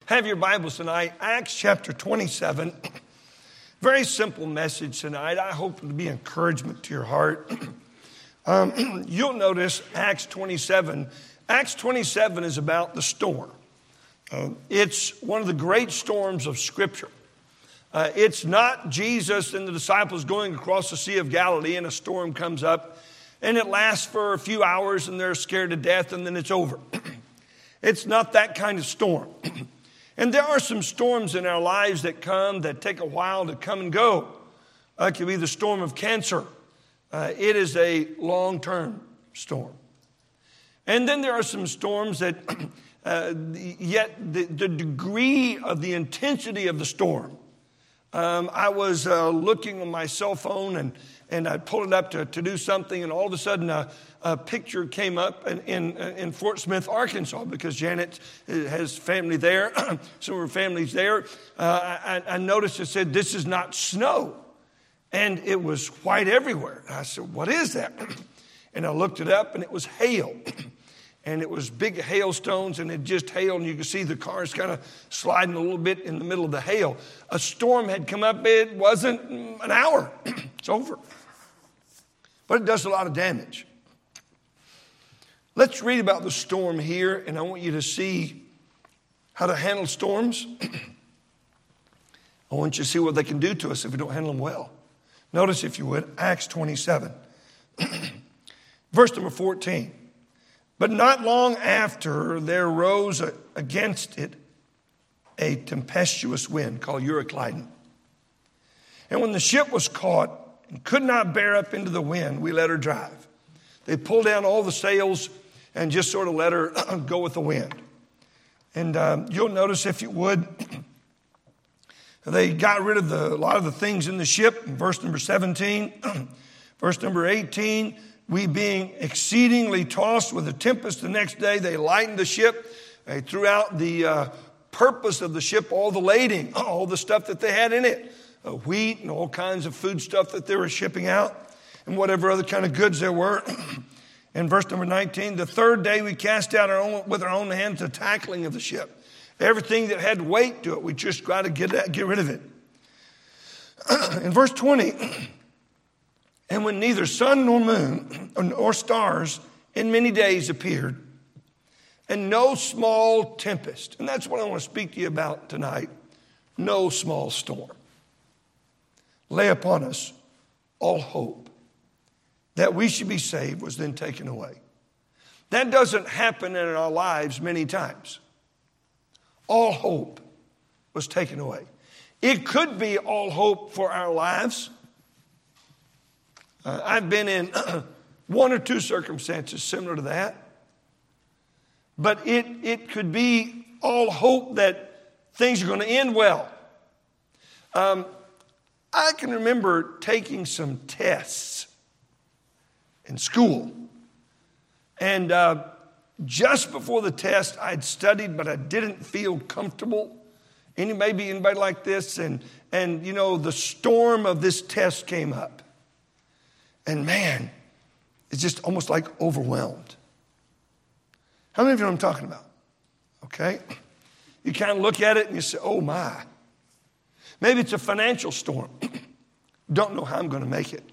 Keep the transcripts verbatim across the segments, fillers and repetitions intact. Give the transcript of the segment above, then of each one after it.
Have your Bibles tonight, Acts chapter twenty-seven. Very simple message tonight. I hope it will be encouragement to your heart. Um, you'll notice Acts twenty-seven. Acts twenty-seven is about the storm. Uh, it's one of the great storms of Scripture. Uh, it's not Jesus and the disciples going across the Sea of Galilee and a storm comes up and it lasts for a few hours and they're scared to death and then it's over. It's not that kind of storm. And there are some storms in our lives that come that take a while to come and go. Uh, it could be the storm of cancer. Uh, it is a long-term storm. And then there are some storms that, uh, yet the, the degree of the intensity of the storm. Um, I was uh, looking on my cell phone and, and I pulled it up to, to do something, and all of a sudden a, a picture came up in, in, in Fort Smith, Arkansas, because Janet has family there. Some of her family's there. Uh, I, I noticed it said, "This is not snow." And it was white everywhere. And I said, "What is that?" And I looked it up, and it was hail. And it was big hailstones, and it just hailed, and you could see the cars kind of sliding a little bit in the middle of the hail. A storm had come up. It wasn't an hour. It's over. But it does a lot of damage. Let's read about the storm here, and I want you to see how to handle storms. I want you to see what they can do to us if we don't handle them well. Notice, if you would, Acts twenty-seven. Verse number fourteen. "But not long after there rose against it a tempestuous wind called Euroclydon. And when the ship was caught and could not bear up into the wind, we let her drive." They pulled down all the sails and just sort of let her go with the wind. And um, you'll notice, if you would, they got rid of the, a lot of the things in the ship. In verse number seventeen, verse number eighteen, "We being exceedingly tossed with a tempest the next day, they lightened the ship." They threw out the uh, purpose of the ship, all the lading, all the stuff that they had in it, uh, wheat and all kinds of food stuff that they were shipping out, and whatever other kind of goods there were. In verse number nineteen, "The third day we cast out our own, with our own hands the tackling of the ship." Everything that had weight to it, we just got to get, that, get rid of it. In verse twenty, "And when neither sun nor moon or stars in many days appeared, and no small tempest." And that's what I want to speak to you about tonight. No small storm. "Lay upon us all hope that we should be saved was then taken away." That doesn't happen in our lives many times. All hope was taken away. It could be all hope for our lives. Uh, I've been in one or two circumstances similar to that. But it, it could be all hope that things are going to end well. Um, I can remember taking some tests in school. And uh, just before the test, I'd studied, but I didn't feel comfortable. Any, maybe anybody like this? And, and, you know, the storm of this test came up. And man, it's just almost like overwhelmed. How many of you know what I'm talking about? Okay? You kind of look at it and you say, "Oh my." Maybe it's a financial storm. Don't know how I'm going to make it.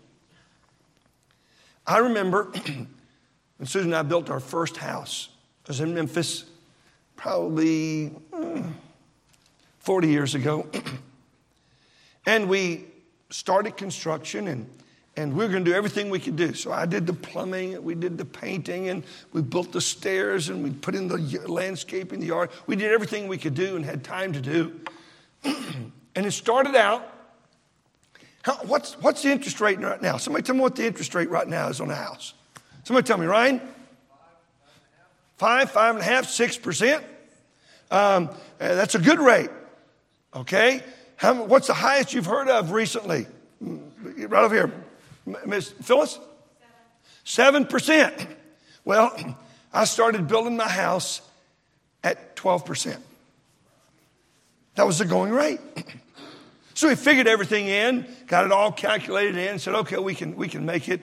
I remember when Susan and I built our first house. I was in Memphis probably mm, forty years ago. And we started construction, and And we were going to do everything we could do. So I did the plumbing, and we did the painting, and we built the stairs, and we put in the landscape in the yard. We did everything we could do and had time to do. And it started out, how, what's, what's the interest rate right now? Somebody tell me what the interest rate right now is on a house. Somebody tell me, Ryan? Five, five and a half, six percent. Um, that's a good rate. Okay? How, what's the highest you've heard of recently? Right over here. Miss Phyllis? Seven percent. Well, I started building my house at twelve percent. That was the going rate. So we figured everything in, got it all calculated in, said, okay, we can we can make it.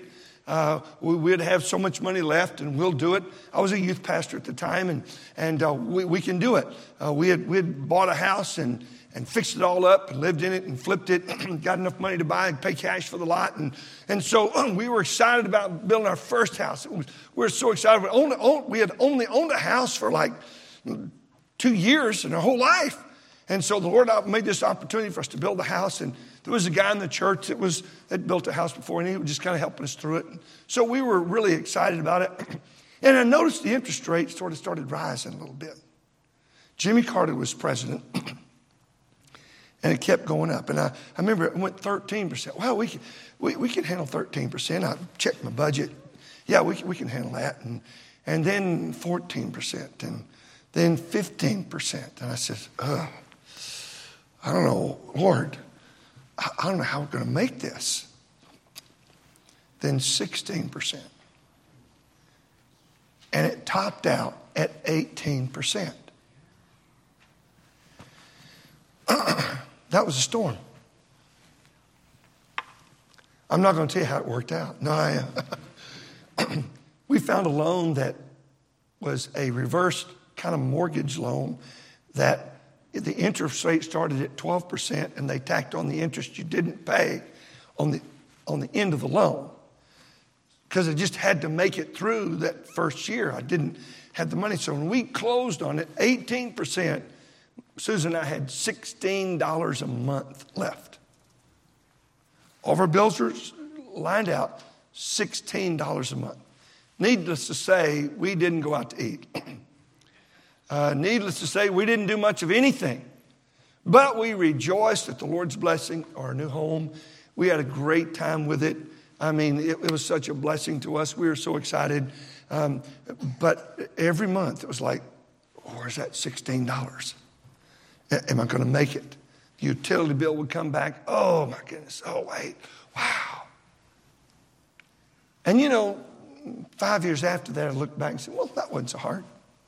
uh, we, we'd have so much money left and we'll do it. I was a youth pastor at the time, and, and uh, we, we can do it. Uh, we, had, we had bought a house and, and fixed it all up and lived in it and flipped it, got enough money to buy and pay cash for the lot. And, and so um, we were excited about building our first house. It was, we were so excited. We, owned, owned, we had only owned a house for like two years in our whole life. And so the Lord made this opportunity for us to build a house. And there was a guy in the church that was that built a house before, and he was just kind of helping us through it. So we were really excited about it. And I noticed the interest rate sort of started rising a little bit. Jimmy Carter was president, and it kept going up. And I, I remember it went thirteen percent. Well, we can, we, we can handle thirteen percent. I checked my budget. Yeah, we, we can handle that. And, and then fourteen percent, and then fifteen percent. And I said, ugh. I don't know, Lord, I don't know how we're going to make this. Then sixteen percent. And it topped out at eighteen percent. That was a storm. I'm not going to tell you how it worked out. No, I, we found a loan that was a reverse kind of mortgage loan that the interest rate started at twelve percent, and they tacked on the interest you didn't pay on the on the end of the loan, because I just had to make it through that first year. I didn't have the money. So when we closed on it, eighteen percent, Susan and I had sixteen dollars a month left. All of our bills were lined out, sixteen dollars a month. Needless to say, we didn't go out to eat. Uh, needless to say, we didn't do much of anything, but we rejoiced at the Lord's blessing, our new home. We had a great time with it. I mean, it, it was such a blessing to us. We were so excited. Um, but every month it was like, where's that sixteen dollars? Am I going to make it? The utility bill would come back. Oh, my goodness. Oh, wait. Wow. And, you know, five years after that, I looked back and said, well, that wasn't so hard.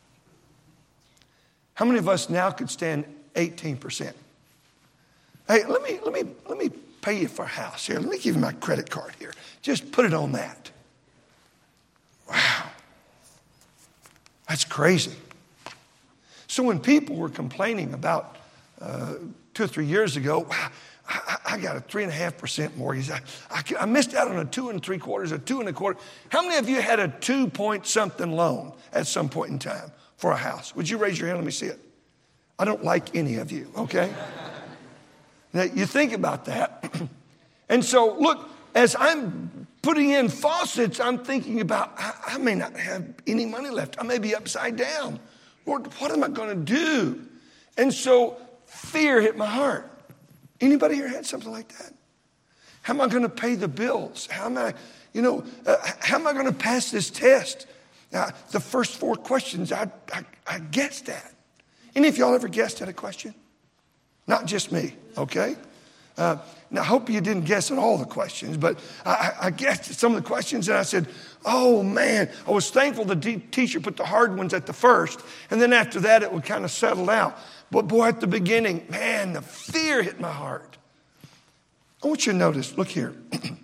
How many of us now could stand eighteen percent? Hey, let me let me let me pay you for a house here. Let me give you my credit card here. Just put it on that. Wow. That's crazy. So when people were complaining about uh, two or three years ago, wow, I, I got a three and a half percent mortgage. I, I, I missed out on a two and three quarters, a two and a quarter. How many of you had a two point something loan at some point in time for a house? Would you raise your hand? Let me see it. I don't like any of you, okay? Now, you think about that. And so, look, as I'm putting in faucets, I'm thinking about, I, I may not have any money left. I may be upside down. Lord, what am I going to do? And so fear hit my heart. Anybody here had something like that? How am I going to pay the bills? How am I, you know, uh, how am I going to pass this test? Uh, the first four questions, I, I, I guessed at. Any of y'all ever guessed at a question? Not just me, okay? Uh, now, I hope you didn't guess at all the questions, but I, I guessed at some of the questions, and I said, oh, man. I was thankful the de- teacher put the hard ones at the first, and then after that, it would kind of settle out. But, boy, at the beginning, man, the fear hit my heart. I want you to notice, look here.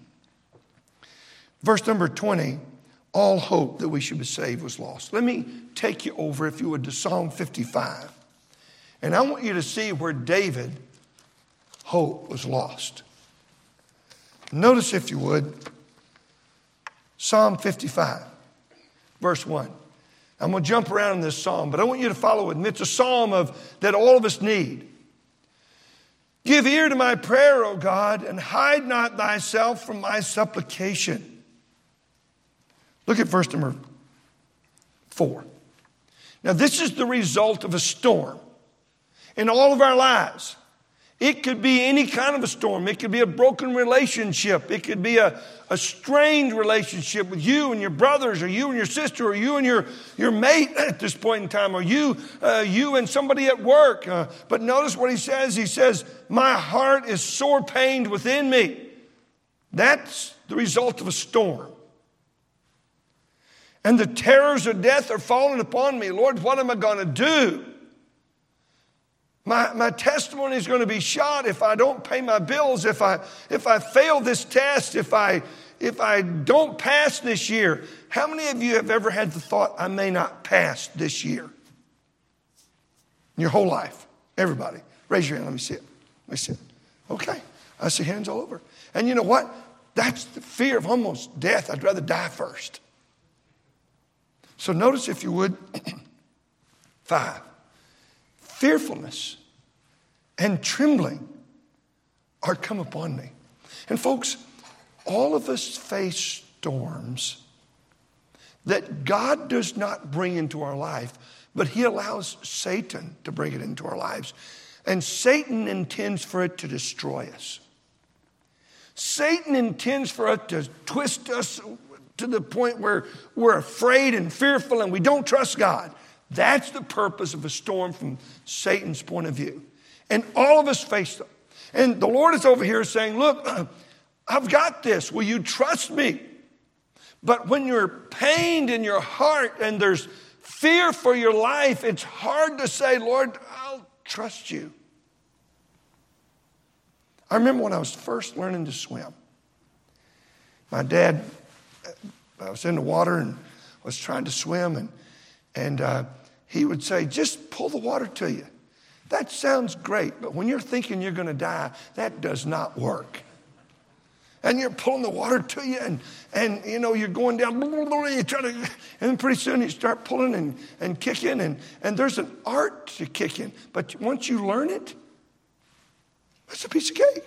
Verse number twenty, all hope that we should be saved was lost. Let me take you over, if you would, to Psalm fifty-five. And I want you to see where David, hope was lost. Notice, if you would, Psalm fifty-five, verse one. I'm going to jump around in this psalm, but I want you to follow with me. It's a psalm of that all of us need. Give ear to my prayer, O God, and hide not thyself from my supplication. Look at verse number four. Now, this is the result of a storm in all of our lives. It could be any kind of a storm. It could be a broken relationship. It could be a, a strained relationship with you and your brothers, or you and your sister, or you and your, your mate at this point in time, or you, uh, you and somebody at work. Uh, but notice what he says. He says, my heart is sore pained within me. That's the result of a storm. And the terrors of death are falling upon me. Lord, what am I going to do? My, my testimony is going to be shot if I don't pay my bills, if I if I fail this test, if I if I don't pass this year, how many of you have ever had the thought, I may not pass this year? Your whole life. Everybody. Raise your hand. Let me see it. Let me see it. Okay. I see hands all over. And you know what? That's the fear of almost death. I'd rather die first. So notice, if you would, five, fearfulness and trembling are come upon me. And folks, all of us face storms that God does not bring into our life, but he allows Satan to bring it into our lives. And Satan intends for it to destroy us. Satan intends for it to twist us to the point where we're afraid and fearful and we don't trust God. That's the purpose of a storm from Satan's point of view. And all of us face them. And the Lord is over here saying, look, I've got this. Will you trust me? But when you're pained in your heart and there's fear for your life, it's hard to say, Lord, I'll trust you. I remember when I was first learning to swim. My dad, I was in the water and was trying to swim, and, and uh, he would say, just pull the water to you. That sounds great, but when you're thinking you're going to die, that does not work. And you're pulling the water to you, and, and you know, you're going down, blah, blah, blah, you try to, and then pretty soon you start pulling and, and kicking, and, and there's an art to kicking. But once you learn it, it's a piece of cake.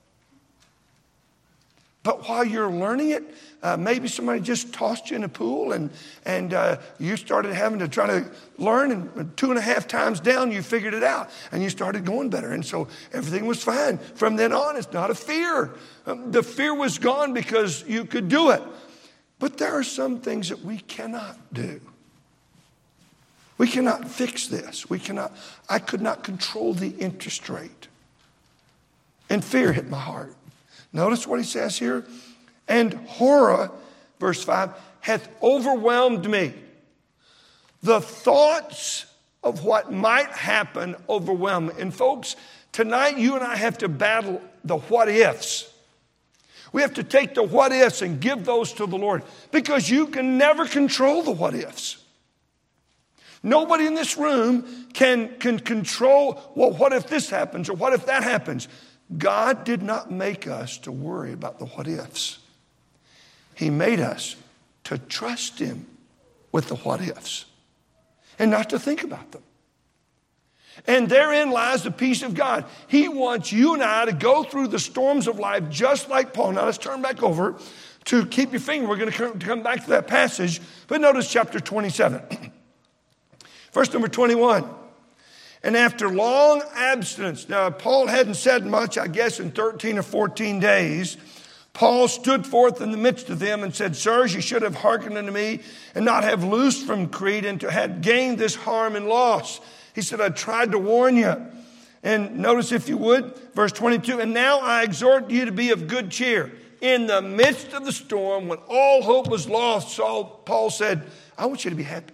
But while you're learning it, uh, maybe somebody just tossed you in a pool and, and uh, you started having to try to learn, and two and a half times down, you figured it out and you started going better. And so everything was fine. From then on, it's not a fear. Um, the fear was gone because you could do it. But there are some things that we cannot do. We cannot fix this. We cannot. I could not control the interest rate. And fear hit my heart. Notice what he says here. And horror, verse five, hath overwhelmed me. The thoughts of what might happen overwhelm me. And folks, tonight you and I have to battle the what ifs. We have to take the what ifs and give those to the Lord, because you can never control the what ifs. Nobody in this room can, can control, well, what if this happens or what if that happens? God did not make us to worry about the what ifs. He made us to trust him with the what ifs and not to think about them. And therein lies the peace of God. He wants you and I to go through the storms of life just like Paul. Now let's turn back over to keep your finger. We're going to come back to that passage. But notice chapter twenty-seven. Verse number twenty-one. And after long abstinence, now Paul hadn't said much, I guess, in thirteen or fourteen days, Paul stood forth in the midst of them and said, Sirs, you should have hearkened unto me and not have loosed from Crete and to have gained this harm and loss. He said, I tried to warn you. And notice, if you would, verse twenty-two, and now I exhort you to be of good cheer. In the midst of the storm, when all hope was lost, Saul, Paul said, I want you to be happy.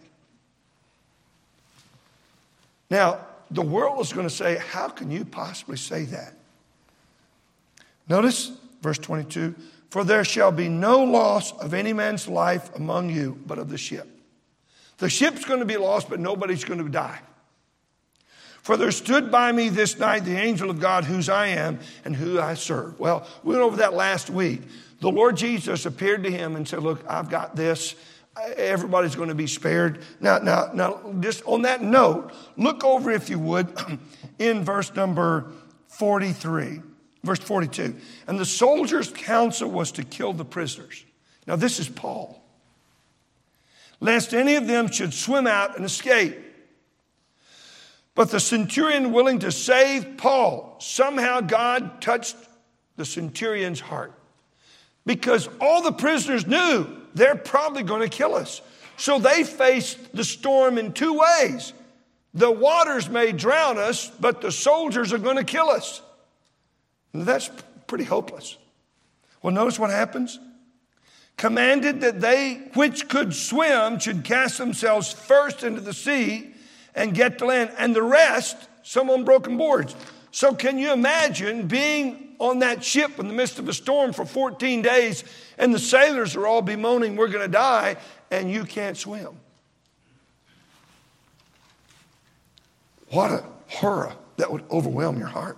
Now, the world is going to say, how can you possibly say that? Notice verse twenty-two, for there shall be no loss of any man's life among you, but of the ship. The ship's going to be lost, but nobody's going to die. For there stood by me this night the angel of God, whose I am and who I serve. Well, we went over that last week. The Lord Jesus appeared to him and said, look, I've got this. Everybody's going to be spared. Now, now, now, just on that note, look over, if you would, in verse number forty-three, verse forty-two. And the soldiers' counsel was to kill the prisoners. Now, this is Paul. Lest any of them should swim out and escape. But the centurion, willing to save Paul, somehow God touched the centurion's heart. Because all the prisoners knew they're probably going to kill us. So they faced the storm in two ways. The waters may drown us, but the soldiers are going to kill us. And that's pretty hopeless. Well, notice what happens. Commanded that they which could swim should cast themselves first into the sea and get to land. And the rest, some on broken boards. So can you imagine being on that ship in the midst of a storm for fourteen days and the sailors are all bemoaning, we're going to die, and you can't swim? What a horror that would overwhelm your heart.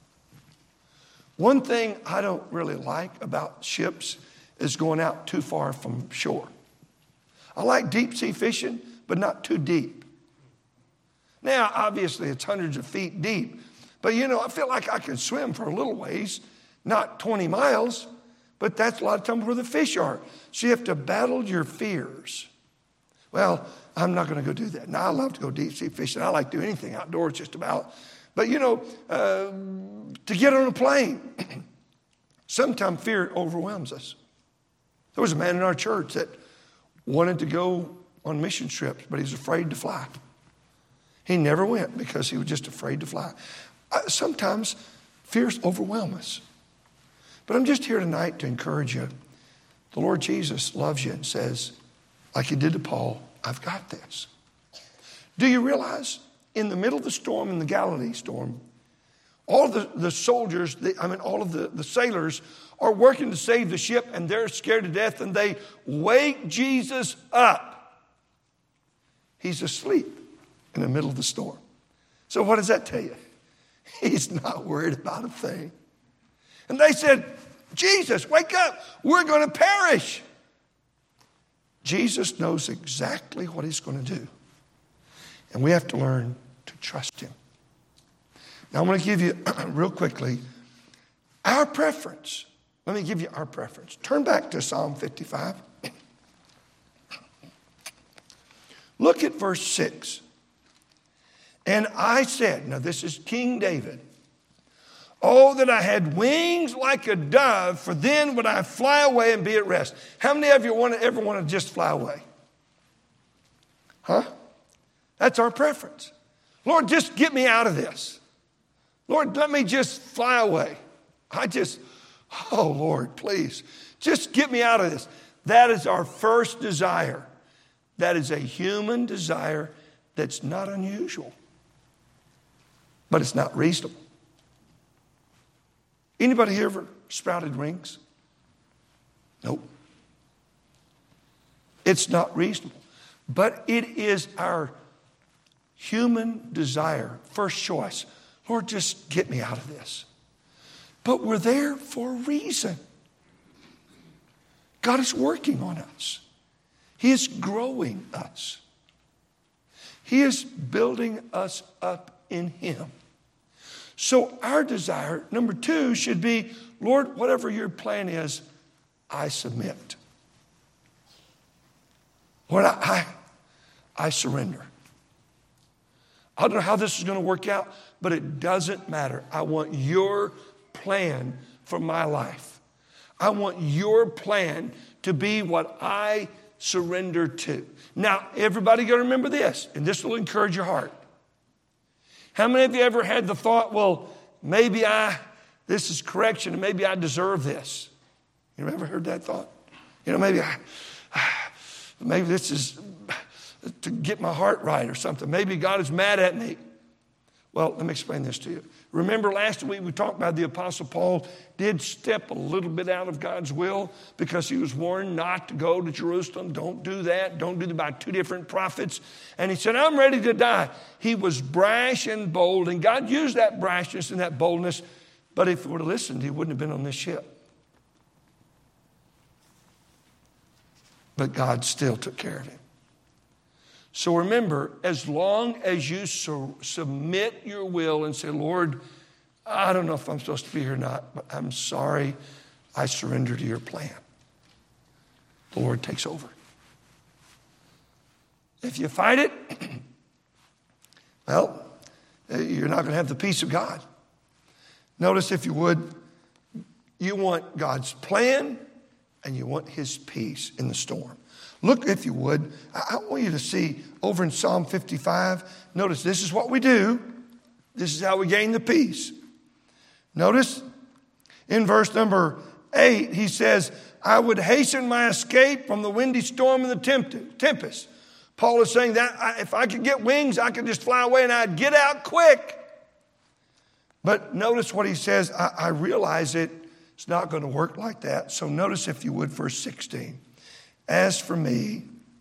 One thing I don't really like about ships is going out too far from shore. I like deep sea fishing, but not too deep. Now, obviously, it's hundreds of feet deep. But, you know, I feel like I can swim for a little ways, not twenty miles, but that's a lot of times where the fish are. So you have to battle your fears. Well, I'm not going to go do that. Now, I love to go deep sea fishing. I like to do anything outdoors just about. But, you know, uh, to get on a plane, sometimes fear overwhelms us. There was a man in our church that wanted to go on mission trips, but he was afraid to fly. He never went because he was just afraid to fly. Uh, sometimes fears overwhelm us. But I'm just here tonight to encourage you. The Lord Jesus loves you and says, like he did to Paul, I've got this. Do you realize in the middle of the storm, in the Galilee storm, all of the, the soldiers, the, I mean, all of the, the sailors are working to save the ship and they're scared to death and they wake Jesus up. He's asleep in the middle of the storm. So what does that tell you? He's not worried about a thing. And they said, Jesus, wake up. We're going to perish. Jesus knows exactly what he's going to do. And we have to learn to trust him. Now, I'm going to give you, real quickly, our preference. Let me give you our preference. Turn back to Psalm fifty-five. Look at verse six. And I said, now this is King David, oh, that I had wings like a dove, for then would I fly away and be at rest. How many of you want to, ever want to just fly away? Huh? That's our preference. Lord, just get me out of this. Lord, let me just fly away. I just, oh, Lord, please, just get me out of this. That is our first desire. That is a human desire that's not unusual. But it's not reasonable. Anybody here ever sprouted wings? Nope. It's not reasonable. But it is our human desire, first choice. Lord, just get me out of this. But we're there for a reason. God is working on us. He is growing us. He is building us up in him. So our desire, number two, should be, Lord, whatever your plan is, I submit. Lord, I, I, I surrender. I don't know how this is going to work out, but it doesn't matter. I want your plan for my life. I want your plan to be what I surrender to. Now, everybody got to remember this, and this will encourage your heart. How many of you ever had the thought, well, maybe I, this is correction, and maybe I deserve this? You ever heard that thought? You know, maybe I, maybe this is to get my heart right or something. Maybe God is mad at me. Well, let me explain this to you. Remember last week we talked about the Apostle Paul did step a little bit out of God's will because he was warned not to go to Jerusalem. Don't do that. Don't do that by two different prophets. And he said, I'm ready to die. He was brash and bold, and God used that brashness and that boldness. But if he would have listened, he wouldn't have been on this ship. But God still took care of him. So remember, as long as you su- submit your will and say, Lord, I don't know if I'm supposed to be here or not, but I'm sorry, I surrender to your plan. The Lord takes over. If you fight it, well, you're not going to have the peace of God. Notice, if you would, you want God's plan and you want his peace in the storm. Look, if you would, I want you to see over in Psalm fifty-five. Notice this is what we do. This is how we gain the peace. Notice in verse number eight, he says, I would hasten my escape from the windy storm and the tempest. Paul is saying that if I could get wings, I could just fly away and I'd get out quick. But notice what he says. I, I realize it, it's not going to work like that. So notice, if you would, verse sixteen. As for me,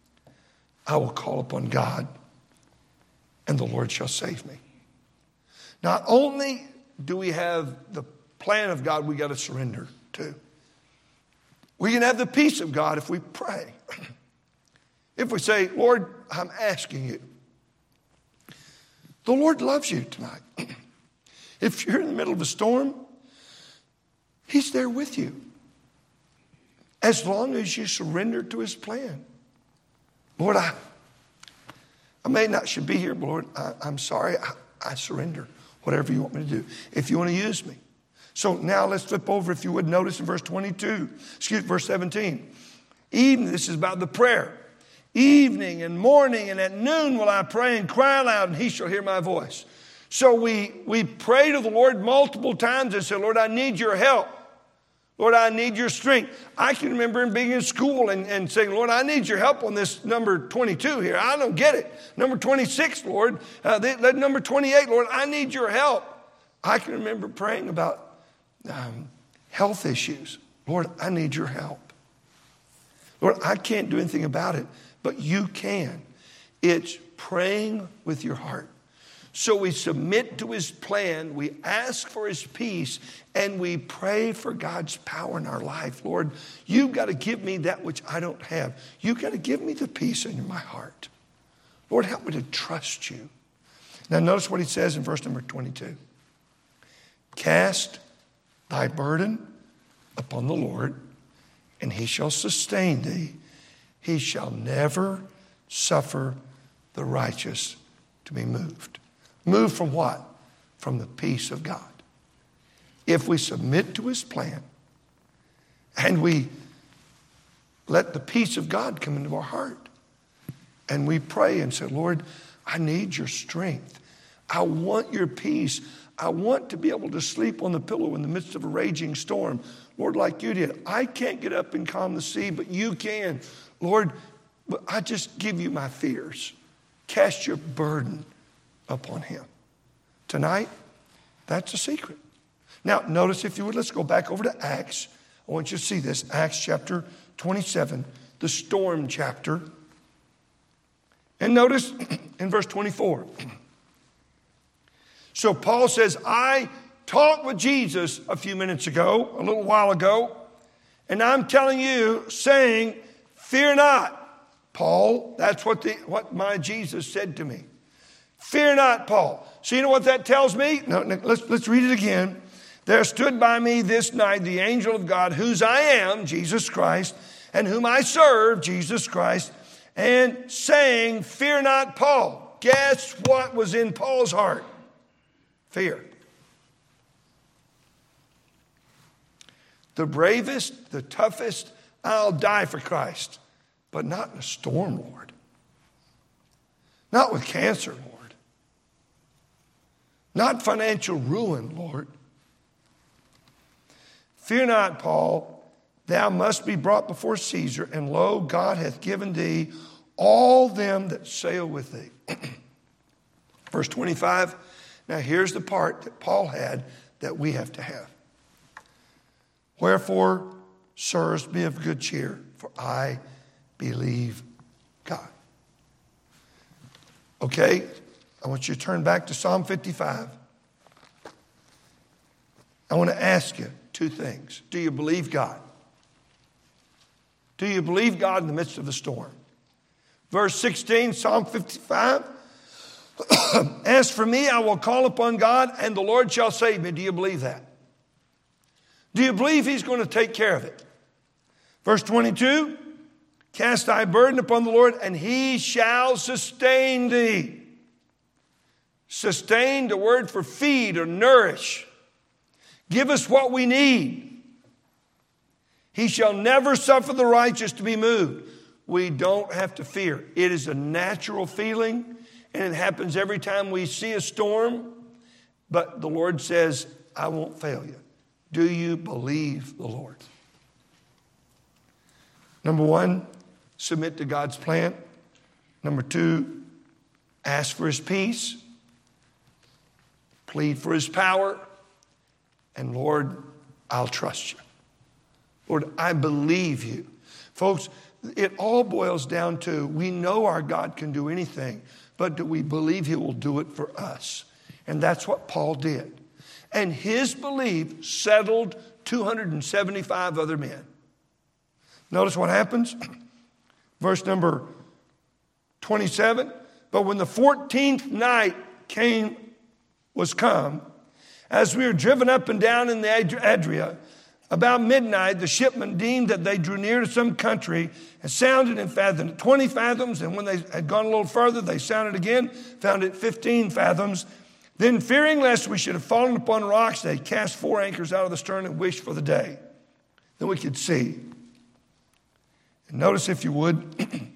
I will call upon God, and the Lord shall save me. Not only do we have the plan of God we got to surrender to, we can have the peace of God if we pray. If we say, Lord, I'm asking you. The Lord loves you tonight. If you're in the middle of a storm, He's there with you. As long as you surrender to His plan. Lord, I, I may not should be here, but Lord, I, I'm sorry. I, I surrender. Whatever you want me to do. If you want to use me. So now let's flip over, if you would, notice in verse twenty-two. Excuse me, verse seventeen. Evening, this is about the prayer. Evening and morning and at noon will I pray and cry aloud, and He shall hear my voice. So we, we pray to the Lord multiple times and say, Lord, I need your help. Lord, I need your strength. I can remember being in school and, and saying, Lord, I need your help on this number twenty-two here. I don't get it. Number twenty-six, Lord. Uh, that number twenty-eight, Lord, I need your help. I can remember praying about um, health issues. Lord, I need your help. Lord, I can't do anything about it, but you can. It's praying with your heart. So we submit to His plan, we ask for His peace, and we pray for God's power in our life. Lord, you've got to give me that which I don't have. You've got to give me the peace in my heart. Lord, help me to trust you. Now notice what He says in verse number twenty-two. Cast thy burden upon the Lord, and He shall sustain thee. He shall never suffer the righteous to be moved. Moved from what? From the peace of God. If we submit to His plan and we let the peace of God come into our heart and we pray and say, Lord, I need your strength. I want your peace. I want to be able to sleep on the pillow in the midst of a raging storm. Lord, like you did. I can't get up and calm the sea, but you can. Lord, but I just give you my fears. Cast your burden upon Him. Tonight, that's a secret. Now, notice, if you would, let's go back over to Acts. I want you to see this. Acts chapter twenty-seven, the storm chapter. And notice in verse twenty-four. So Paul says, I talked with Jesus a few minutes ago, a little while ago, and I'm telling you, saying, fear not, Paul. That's what, the, what my Jesus said to me. Fear not, Paul. So you know what that tells me? No, no, let's, let's read it again. There stood by me this night the angel of God, whose I am, Jesus Christ, and whom I serve, Jesus Christ, and saying, fear not, Paul. Guess what was in Paul's heart? Fear. The bravest, the toughest, I'll die for Christ. But not in a storm, Lord. Not with cancer, Lord. Not financial ruin, Lord. Fear not, Paul, thou must be brought before Caesar, and lo, God hath given thee all them that sail with thee. Verse twenty-five, now here's the part that Paul had that we have to have. Wherefore, sirs, be of good cheer, for I believe God. Okay, I want you to turn back to Psalm fifty-five. I want to ask you two things. Do you believe God? Do you believe God in the midst of the storm? Verse sixteen, Psalm fifty-five. As for me, I will call upon God, and the Lord shall save me. Do you believe that? Do you believe He's going to take care of it? Verse twenty-two. Cast thy burden upon the Lord, and He shall sustain thee. Sustain, the word for feed or nourish. Give us what we need. He shall never suffer the righteous to be moved. We don't have to fear. It is a natural feeling, and it happens every time we see a storm. But the Lord says, I won't fail you. Do you believe the Lord? Number one, submit to God's plan. Number two, ask for His peace. plead for his power, and Lord, I'll trust you. Lord, I believe you. Folks, it all boils down to we know our God can do anything, but do we believe he will do it for us? And that's what Paul did. And his belief settled two hundred seventy-five other men. Notice what happens. Verse number twenty-seven. But when the fourteenth night came, was come, as we were driven up and down in the Adria, about midnight, the shipmen deemed that they drew near to some country and sounded and fathomed twenty fathoms. And when they had gone a little further, they sounded again, found it fifteen fathoms. Then, fearing lest we should have fallen upon rocks, they cast four anchors out of the stern and wished for the day. Then we could see. And notice, if you would,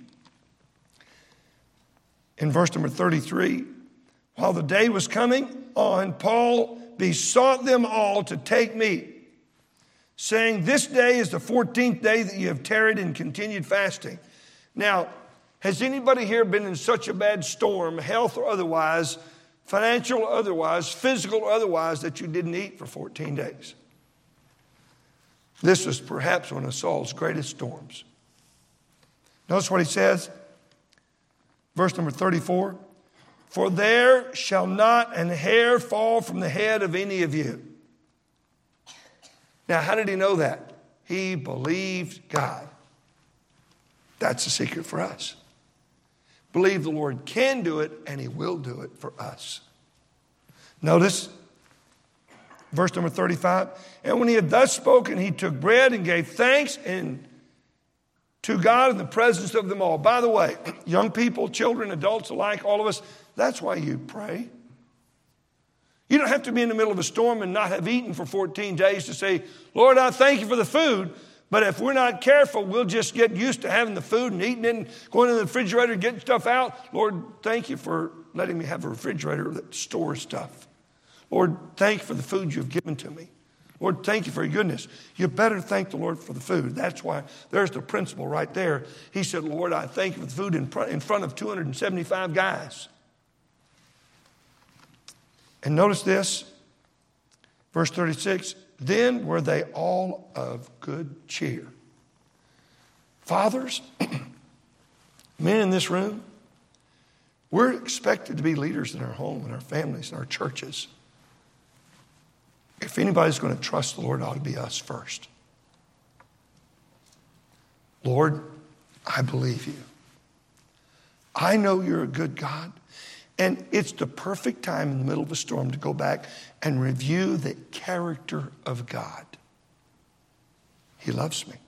in verse number thirty-three, while the day was coming on, Paul besought them all to take meat, saying, this day is the fourteenth day that you have tarried and continued fasting. Now, has anybody here been in such a bad storm, health or otherwise, financial or otherwise, physical or otherwise, that you didn't eat for fourteen days? This was perhaps one of Saul's greatest storms. Notice what he says, verse number thirty-four. For there shall not an hair fall from the head of any of you. Now, how did he know that? He believed God. That's the secret for us. Believe the Lord can do it, and he will do it for us. Notice, verse number thirty-five. And when he had thus spoken, he took bread and gave thanks and to God in the presence of them all. By the way, young people, children, adults alike, all of us, that's why you pray. You don't have to be in the middle of a storm and not have eaten for fourteen days to say, Lord, I thank you for the food. But if we're not careful, we'll just get used to having the food and eating it and going in the refrigerator, getting stuff out. Lord, thank you for letting me have a refrigerator that stores stuff. Lord, thank you for the food you've given to me. Lord, thank you for your goodness. You better thank the Lord for the food. That's why there's the principle right there. He said, Lord, I thank you for the food in front of two hundred seventy-five guys. And notice this, verse thirty-six, then were they all of good cheer. Fathers, men in this room, we're expected to be leaders in our home, in our families, in our churches. If anybody's going to trust the Lord, it ought to be us first. Lord, I believe you. I know you're a good God. And it's the perfect time in the middle of a storm to go back and review the character of God. He loves me.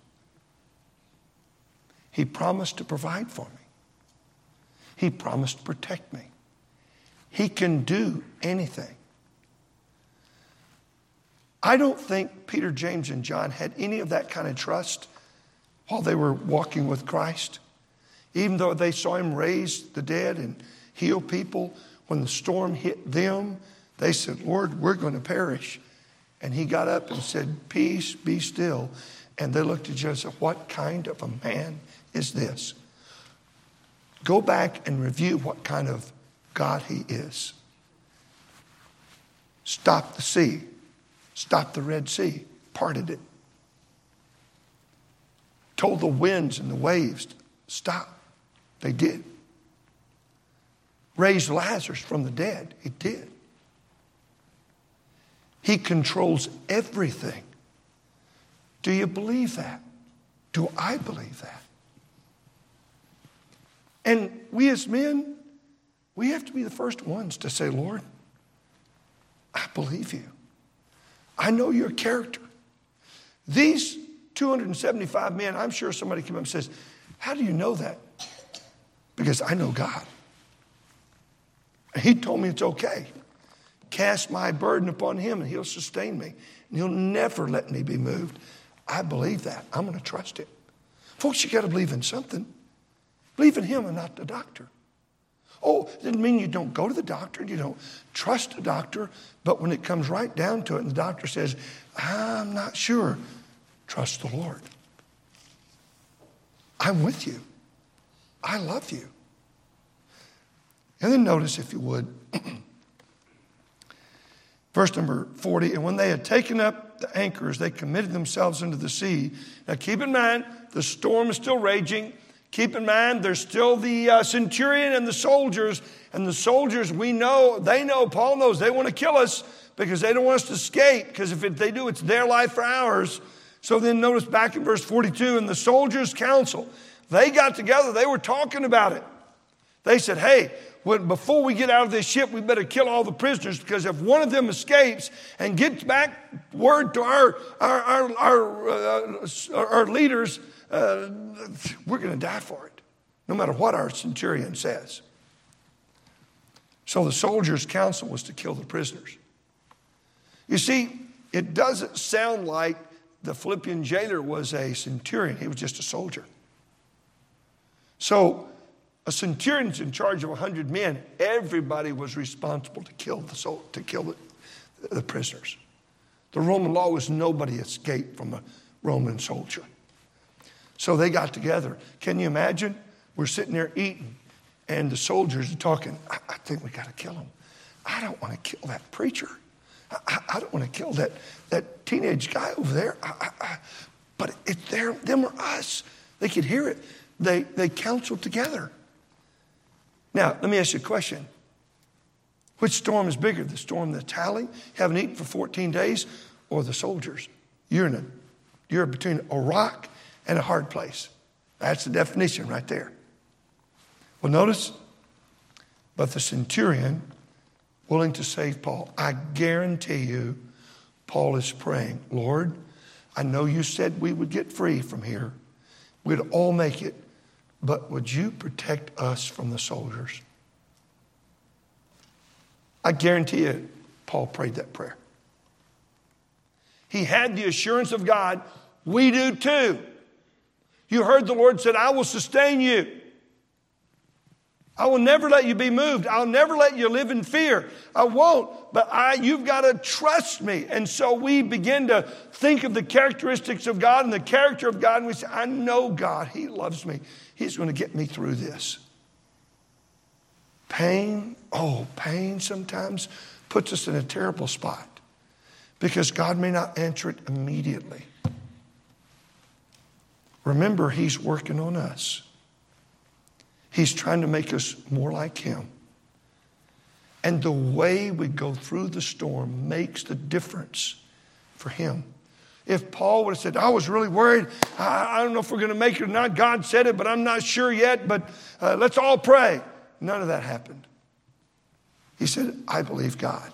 He promised to provide for me. He promised to protect me. He can do anything. I don't think Peter, James, and John had any of that kind of trust while they were walking with Christ. Even though they saw him raise the dead and heal people, when the storm hit them, they said, Lord, we're going to perish. And he got up and said, peace, be still. And they looked at Joseph, what kind of a man is this? Go back and review what kind of God he is. Stop the sea. Stop the Red Sea. Parted it. Told the winds and the waves, stop. They did. Raised Lazarus from the dead. He did. He controls everything. Do you believe that? Do I believe that? And we as men, we have to be the first ones to say, Lord, I believe you. I know your character. These two hundred seventy-five men, I'm sure somebody came up and says, how do you know that? Because I know God. He told me it's okay. Cast my burden upon him and he'll sustain me. And he'll never let me be moved. I believe that. I'm going to trust him. Folks, you got to believe in something. Believe in him and not the doctor. Oh, it doesn't mean you don't go to the doctor and you don't trust the doctor. But when it comes right down to it and the doctor says, I'm not sure, trust the Lord. I'm with you. I love you. And then notice, if you would, Verse number forty, and when they had taken up the anchors, they committed themselves into the sea. Now keep in mind, the storm is still raging. Keep in mind, there's still the uh, centurion and the soldiers. And the soldiers, we know, they know, Paul knows, they want to kill us because they don't want us to escape. Because if it, they do, it's their life for ours. So then notice back in verse forty-two, and the soldiers' council, they got together, they were talking about it. They said, hey, when, before we get out of this ship, we better kill all the prisoners, because if one of them escapes and gets back word to our, our, our, our, uh, our leaders, uh, we're going to die for it, no matter what our centurion says. So the soldiers' counsel was to kill the prisoners. You see, it doesn't sound like the Philippian jailer was a centurion. He was just a soldier. So a centurion's in charge of a hundred men. Everybody was responsible to kill the soul, to kill the, the prisoners. The Roman law was nobody escaped from a Roman soldier. So they got together. Can you imagine? We're sitting there eating, and the soldiers are talking. I, I think we got to kill him. I don't want to kill that preacher. I, I don't want to kill that, that teenage guy over there. I, I, I, but it's there, them or us. They could hear it. They, they counseled together. Now, let me ask you a question. Which storm is bigger? The storm that's howling, haven't eaten for fourteen days, or the soldiers? You're in a, you're between a rock and a hard place. That's the definition right there. Well, notice, but the centurion, willing to save Paul, I guarantee you, Paul is praying, Lord, I know you said we would get free from here. We'd all make it. But would you protect us from the soldiers? I guarantee you, Paul prayed that prayer. He had the assurance of God. We do too. You heard the Lord said, I will sustain you. I will never let you be moved. I'll never let you live in fear. I won't, but I, you've got to trust me. And so we begin to think of the characteristics of God and the character of God. And we say, I know God. He loves me. He's going to get me through this. Pain, oh, pain sometimes puts us in a terrible spot because God may not answer it immediately. Remember, He's working on us. He's trying to make us more like Him. And the way we go through the storm makes the difference for Him. If Paul would have said, I was really worried. I, I don't know if we're going to make it or not. God said it, but I'm not sure yet. But uh, let's all pray. None of that happened. He said, I believe God.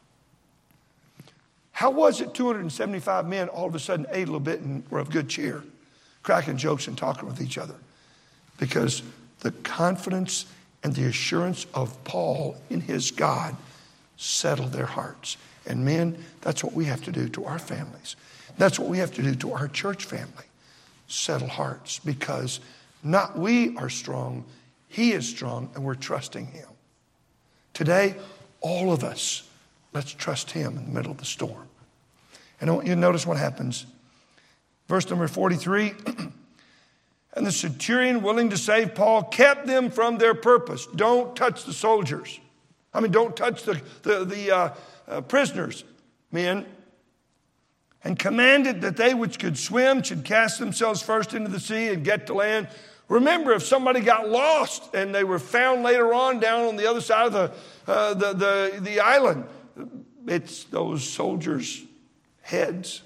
How was it two hundred seventy-five men all of a sudden ate a little bit and were of good cheer, cracking jokes and talking with each other? Because the confidence and the assurance of Paul in his God settled their hearts. And men, that's what we have to do to our families. That's what we have to do to our church family. Settle hearts, because not we are strong, He is strong, and we're trusting Him. Today, all of us, let's trust Him in the middle of the storm. And I want you to notice what happens. Verse number forty-three, and the centurion, willing to save Paul, kept them from their purpose. Don't touch the soldiers. I mean, don't touch the, the, the uh, uh, prisoners, men. And commanded that they which could swim should cast themselves first into the sea and get to land. Remember, if somebody got lost and they were found later on down on the other side of the, uh, the, the, the island, it's those soldiers' heads.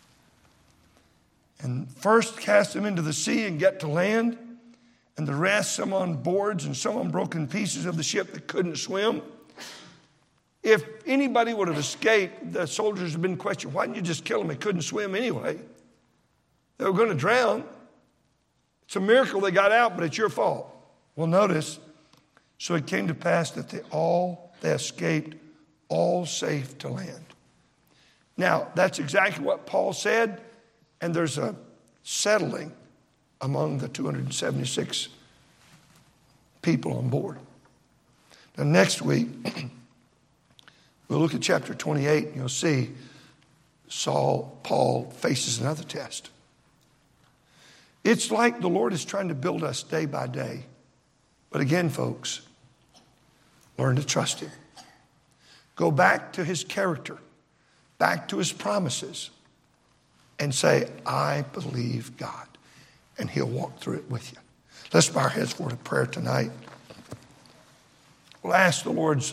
And first cast them into the sea and get to land. And the rest, some on boards and some on broken pieces of the ship that couldn't swim. If anybody would have escaped, the soldiers would have been questioned, why didn't you just kill them? They couldn't swim anyway. They were going to drown. It's a miracle they got out, but it's your fault. Well, notice, so it came to pass that they all, they escaped, all safe to land. Now, that's exactly what Paul said, and there's a settling among the two hundred seventy-six people on board. Now, next week, we'll look at chapter twenty-eight, and you'll see Saul, Paul faces another test. It's like the Lord is trying to build us day by day. But again, folks, learn to trust Him. Go back to His character. back to his promises and say, I believe God. And he'll walk through it with you. Let's bow our heads for a prayer tonight. We'll ask the Lord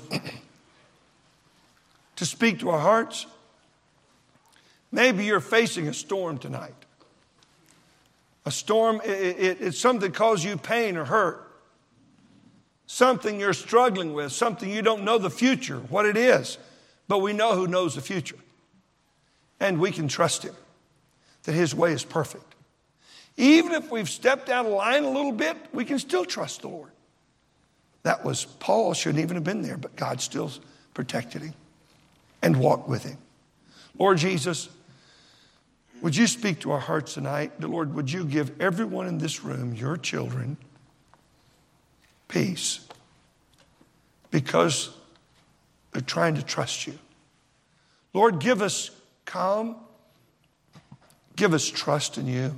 to speak to our hearts. Maybe you're facing a storm tonight. A storm, it, it, it's something that causes you pain or hurt. Something you're struggling with, something you don't know the future, what it is. But we know who knows the future. And we can trust him, that his way is perfect. Even if we've stepped out of line a little bit, we can still trust the Lord. That was, Paul shouldn't even have been there, but God still protected him and walked with him. Lord Jesus, would you speak to our hearts tonight? The Lord, would you give everyone in this room, your children, peace because they're trying to trust you. Lord, give us calm. Give us trust in you.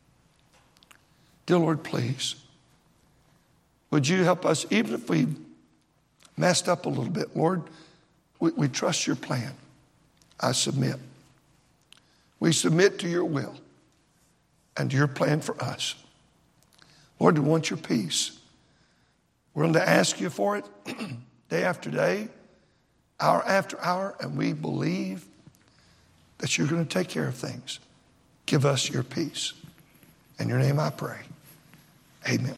Dear Lord, please, would you help us, even if we messed up a little bit, Lord, we, we trust your plan. I submit. We submit to your will and to your plan for us. Lord, we want your peace. We're going to ask you for it day after day, hour after hour, and we believe that you're going to take care of things. Give us your peace. In your name I pray. Amen.